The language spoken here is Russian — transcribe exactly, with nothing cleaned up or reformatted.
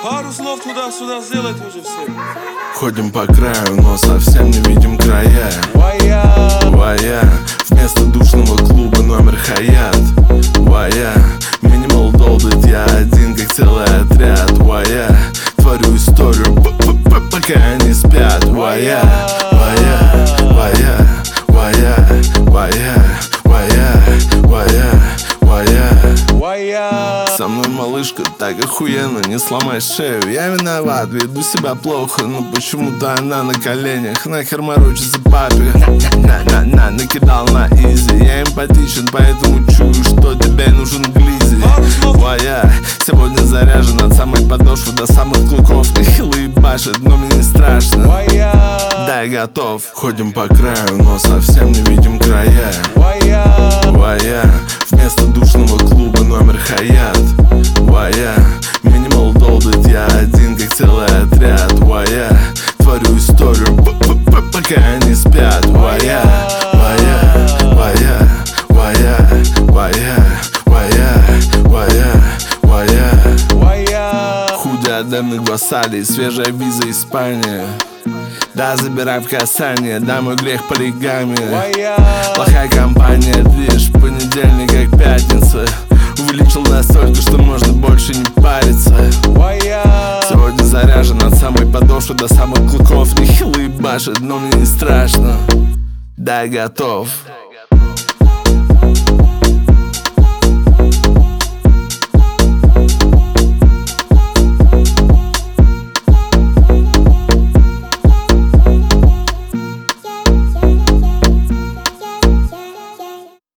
Пару слов туда-сюда сделать уже все. Ходим по краю, но совсем не видим края. Вая, Вая, вместо душного клуба номер Хаят. Вая, минимал долбит, я один как целый отряд. Вая, творю историю, пока они спят. Вая, вая, вая, вая, вая, вая, вая, вая. вая. Со мной малышка так охуенно, не сломай шею. Я виноват, веду себя плохо, но почему-то она на коленях. Нахер морочится папе, на-на-на, накидал на изи. Я эмпатичен, поэтому чую, что тебе нужен глизи. Твоя сегодня заряжен от самой подошвы до самых клыков. Хилый башит, но мне не страшно. Вая, Да, я готов. Ходим по краю, но совсем не видим края. вая, Вая, вместо душного клуба номер Хаят. Вая, минимал долбит, я один как целый отряд. Вая, творю историю, пока они спят. Вая, вая, вая, вая, вая, вая, вая, вая. вая. Худя демны гвасали, свежая виза Испания. Да, забирай в касание, да, мой грех полигамия. Вая, Плохая компания, движ, понедельник как пятница. Увеличил настолько, что можно больше не париться. вая. Сегодня заряжен от самой подошвы до самых клыков. Нехилый башит, но мне не страшно. Да, готов.